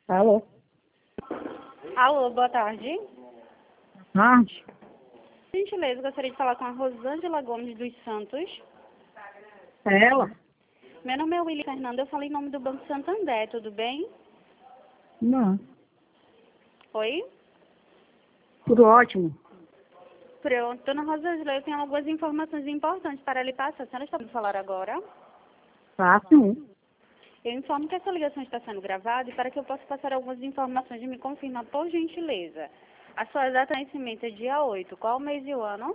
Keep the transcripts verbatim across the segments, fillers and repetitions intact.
Alô? Alô, boa tarde. Tarde? Por gentileza, gostaria de falar com a Rosângela Gomes dos Santos. É ela? Meu nome é Willy Fernanda, eu falo em nome do Banco Santander, tudo bem? Não. Oi? Tudo ótimo. Pronto, dona Rosângela, eu tenho algumas informações importantes para lhe passar. A senhora está me falar agora? Fácil. Eu informo que essa ligação está sendo gravada e para que eu possa passar algumas informações, me confirma, por gentileza. A sua data de nascimento é dia oito. Qual o mês e o ano?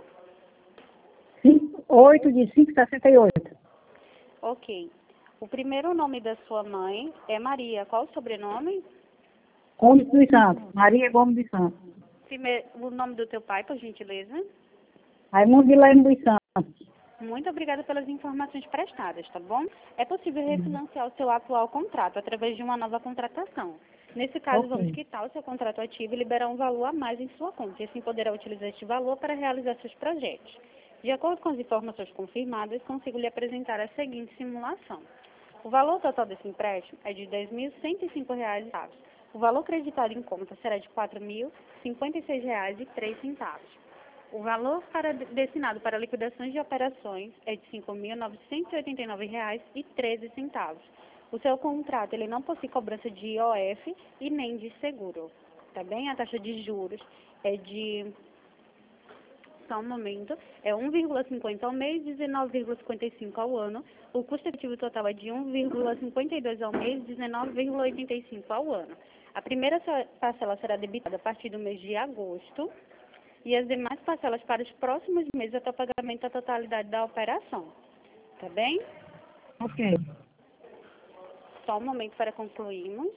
oito de cinco de sessenta e oito. Ok. O primeiro nome da sua mãe é Maria. Qual o sobrenome? Gomes dos Santos. Maria Gomes dos Santos. Primeiro, o nome do teu pai, por gentileza. Raimundo Guilherme dos Santos. Muito obrigada pelas informações prestadas, tá bom? É possível refinanciar o seu atual contrato através de uma nova contratação. Nesse caso, vamos Ok. quitar o seu contrato ativo e liberar um valor a mais em sua conta, e assim poderá utilizar este valor para realizar seus projetos. De acordo com as informações confirmadas, consigo lhe apresentar a seguinte simulação. O valor total desse empréstimo é de dez mil cento e cinco reais. O valor creditado em conta será de quatro mil cinquenta e seis reais e três centavos. O valor para, destinado para liquidações de operações é de cinco mil novecentos e oitenta e nove reais e treze centavos. O seu contrato ele não possui cobrança de I O F e nem de seguro. Tá bem? A taxa de juros é de, só um momento, é um vírgula cinquenta ao mês, dezenove vírgula cinquenta e cinco ao ano. O custo efetivo total é de um vírgula cinquenta e dois ao mês, dezenove vírgula oitenta e cinco ao ano. A primeira parcela será debitada a partir do mês de agosto e as demais parcelas para os próximos meses até o pagamento da totalidade da operação. Tá bem? Ok. Só um momento para concluirmos.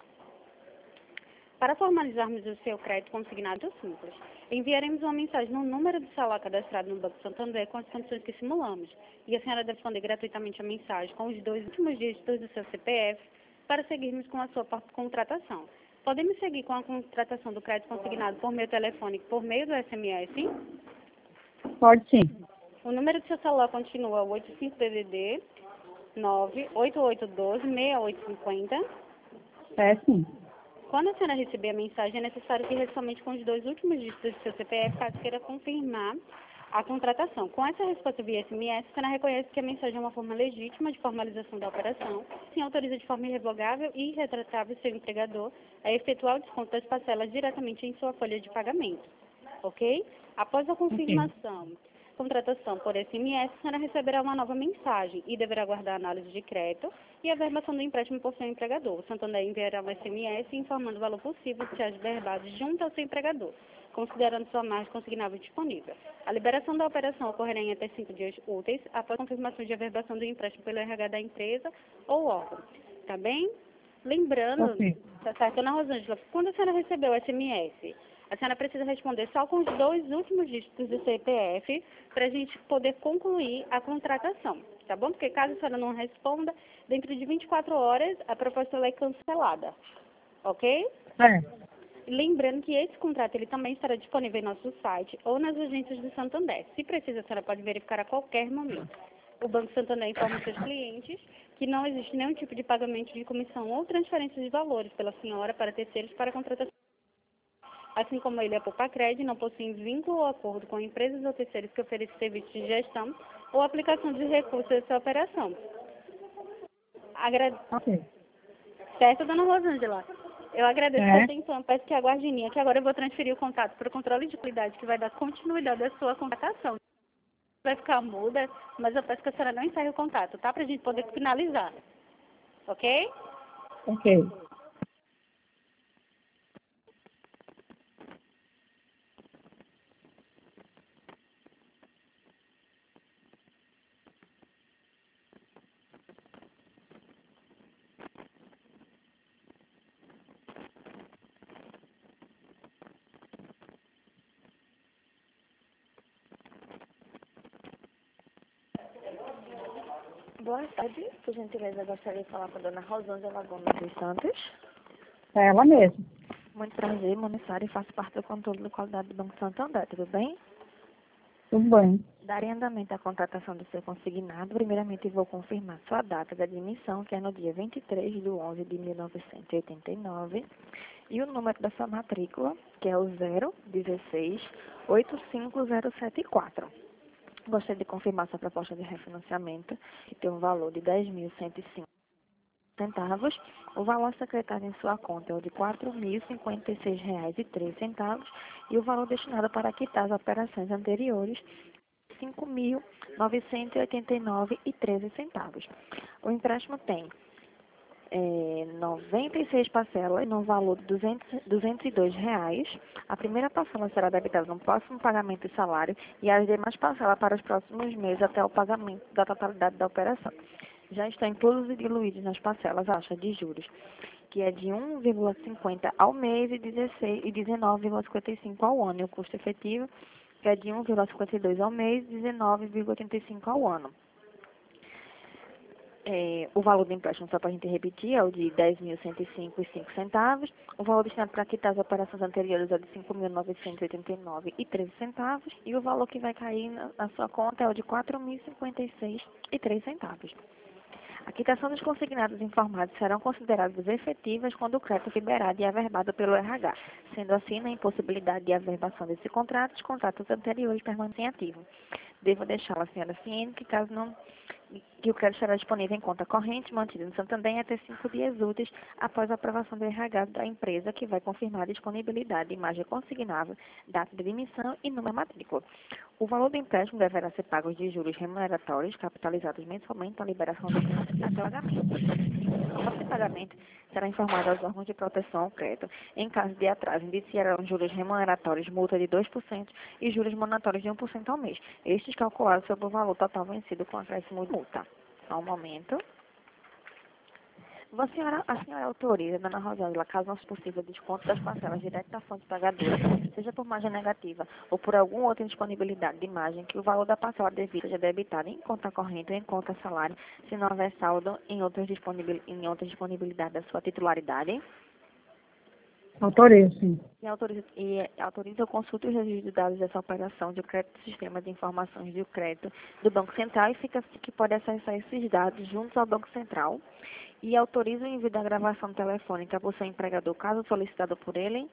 Para formalizarmos o seu crédito consignado é simples, enviaremos uma mensagem no número do celular cadastrado no Banco Santander com as condições que simulamos. E a senhora deve responder gratuitamente a mensagem com os dois últimos dígitos do seu C P F para seguirmos com a sua contratação. Podemos seguir com a contratação do crédito consignado por meio telefônico por meio do S M S? Pode sim. O número do seu celular continua oito cinco D D D nove oito oito um dois seis oito cinco zero. É sim. Quando a senhora receber a mensagem, é necessário que responda somente com os dois últimos dígitos do seu C P F, caso queira confirmar a contratação. Com essa resposta via S M S, a senhora reconhece que a mensagem é uma forma legítima de formalização da operação, sim autoriza de forma irrevogável e irretratável seu empregador a efetuar o desconto das parcelas diretamente em sua folha de pagamento. Ok? Após a Ok. confirmação, contratação por S M S, a senhora receberá uma nova mensagem e deverá aguardar a análise de crédito e a verbação do empréstimo por seu empregador. O Santander enviará um S M S informando o valor possível de ser verbado junto ao seu empregador, considerando sua margem consignável disponível. A liberação da operação ocorrerá em até cinco dias úteis após a confirmação de averbação do empréstimo pelo R H da empresa ou órgão. Tá bem? Lembrando, Ok. tá certo, dona Rosângela, quando a senhora recebeu o S M S, a senhora precisa responder só com os dois últimos dígitos do C P F para a gente poder concluir a contratação, tá bom? Porque caso a senhora não responda, dentro de vinte e quatro horas a proposta ela é cancelada, ok? É. Lembrando que esse contrato ele também estará disponível em nosso site ou nas agências do Santander. Se precisa, a senhora pode verificar a qualquer momento. O Banco Santander informa seus clientes que não existe nenhum tipo de pagamento de comissão ou transferência de valores pela senhora para terceiros para contratação. Assim como ele, a Popacred não possui vínculo ou acordo com empresas ou terceiros que oferecem serviços de gestão ou aplicação de recursos dessa operação. Agra... Ok. Certo, dona Rosângela? Eu agradeço a É. atenção, peço que aguarde em linha, que agora eu vou transferir o contato para o controle de qualidade, que vai dar continuidade à sua contratação. Vai ficar muda, mas eu peço que a senhora não encerre o contato, tá? Para a gente poder finalizar. Ok? Ok. Boa tarde, por gentileza, eu gostaria de falar com a dona Rosângela Gomes dos Santos. É ela mesmo. Muito prazer, Monessara, e faço parte do controle de qualidade do Banco Santander, tudo bem? Tudo bem. Darei andamento à contratação do seu consignado. Primeiramente, vou confirmar sua data de admissão, que é no dia vinte e três de onze de mil novecentos e oitenta e nove, e o número da sua matrícula, que é o zero um seis oito cinco zero sete quatro. Gostaria de confirmar sua proposta de refinanciamento, que tem um valor de dez mil cento e cinco centavos. O valor secretado em sua conta é o de quatro mil cinquenta e seis reais e três centavos, e o valor destinado para quitar as operações anteriores cinco mil novecentos e oitenta e nove reais e treze centavos. O empréstimo tem é, noventa e seis parcelas no valor de duzentos, duzentos e dois reais. A primeira parcela será debitada no próximo pagamento de salário e as demais parcelas para os próximos meses até o pagamento da totalidade da operação. Já estão inclusos e diluídos nas parcelas a taxa de juros, que é de um vírgula cinquenta ao mês e dezesseis e dezenove vírgula cinquenta e cinco ao ano, e o custo efetivo, que é de um vírgula cinquenta e dois ao mês e dezenove vírgula oitenta e cinco ao ano. É, o valor do empréstimo, só para a gente repetir, é o de dez mil cento e cinco reais e cinco centavos. O valor destinado para quitar as operações anteriores é de cinco mil novecentos e oitenta e nove reais e treze centavos. E o valor que vai cair na, na sua conta é o de quatro mil e cinquenta e seis reais e três centavos. A quitação dos consignados informados serão consideradas efetivas quando o crédito liberado e averbado pelo R H. Sendo assim, na impossibilidade de averbação desse contrato, os contratos anteriores permanecem ativos. Devo deixá-la, senhora, ciente que caso não que o crédito estará disponível em conta corrente mantida no Santander até cinco dias úteis após a aprovação do R H da empresa, que vai confirmar a disponibilidade de imagem consignável, data de emissão e número matrícula. O valor do empréstimo deverá ser pago de juros remuneratórios capitalizados mensalmente para a liberação do crédito até o pagamento. A forma de pagamento será informada aos órgãos de proteção ao crédito. Em caso de atraso, indiciarão juros remuneratórios, multa de dois por cento e juros monatórios de um por cento ao mês. Estes calculados sobre o valor total vencido com acréscimo de multa. Só um momento. A senhora, a senhora autoriza, dona Rosângela, caso não seja possível, desconto das parcelas direto da fonte pagadora, seja por margem negativa ou por alguma outra indisponibilidade de margem, que o valor da parcela devida seja debitado em conta corrente ou em conta salário, se não houver saldo em outras disponibil, em outra disponibilidade da sua titularidade. Autorizo, sim. E autoriza, e autoriza ou consulta os registros de dados dessa operação de crédito do Sistema de Informações de Crédito do Banco Central e fica que pode acessar esses dados juntos ao Banco Central. E autoriza o envio da gravação telefônica por seu empregador, caso solicitado por ele.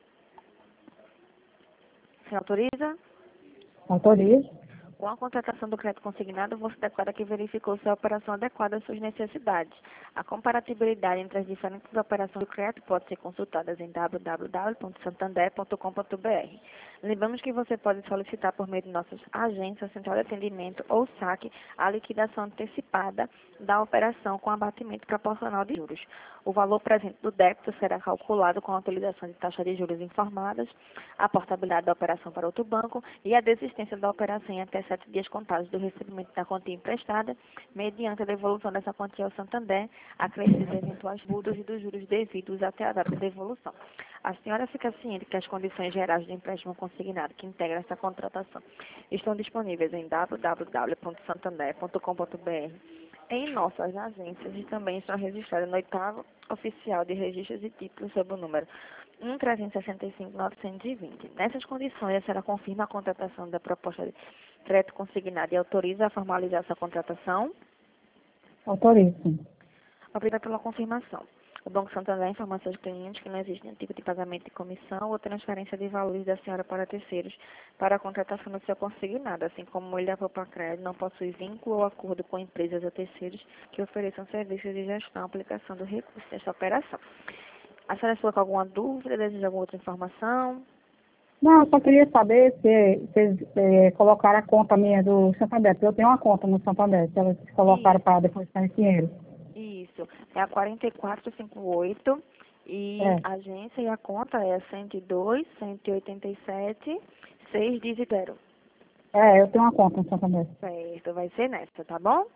Você autoriza? Autorizo. Com a contratação do crédito consignado, você declara que verificou se a operação adequada às suas necessidades. A comparatibilidade entre as diferentes operações do crédito pode ser consultada em w w w ponto santander ponto com ponto b r. Lembramos que você pode solicitar por meio de nossas agências, central de atendimento ou saque a liquidação antecipada da operação com abatimento proporcional de juros. O valor presente do débito será calculado com a utilização de taxa de juros informadas, a portabilidade da operação para outro banco e a desistência da operação em até sete dias contados do recebimento da quantia emprestada, mediante a devolução dessa quantia ao Santander, acrescidos eventuais multas e dos juros devidos até a data de devolução. A senhora fica ciente que as condições gerais do empréstimo consignado que integra essa contratação estão disponíveis em w w w ponto santander ponto com ponto b r, em nossas agências, e também estão registradas no oitavo Oficial de Registros e Títulos sob o número um trezentos e sessenta e cinco novecentos e vinte. Nessas condições, a senhora confirma a contratação da proposta de crédito consignado e autoriza a formalizar essa contratação? Autorizo, sim. Obrigada pela confirmação. O Banco Santander informa aos seus clientes que não existe nenhum tipo de pagamento de comissão ou transferência de valores da senhora para terceiros para a contratação do seu consignado, assim como ele, a própria crédito, não possui vínculo ou acordo com empresas ou terceiros que ofereçam serviços de gestão e aplicação do recurso desta operação. A senhora ficou com alguma dúvida, deseja alguma outra informação? Não, eu só queria saber se vocês é, colocaram a conta minha do Santander, porque eu tenho uma conta no Santander, se elas colocaram para depositar esse dinheiro. Isso, é a quatro quatro cinco oito e É. a agência e a conta é a cento e dois, cento e oitenta e sete, seiscentos e zero. É, eu tenho uma conta no Santander. Certo, vai ser nessa, tá bom?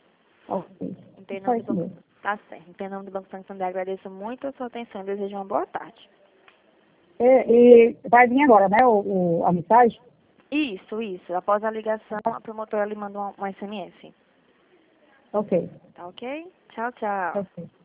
Ok. Em Só nome isso do Banco, mesmo. tá certo. Em nome do Banco Santander, agradeço muito a sua atenção e desejo uma boa tarde. E, e vai vir agora, né, o, o- a mensagem? Isso, isso. Após a ligação, a promotora lhe manda um, um S M S. Ok. Tá ok? Tchau, tchau. Ok.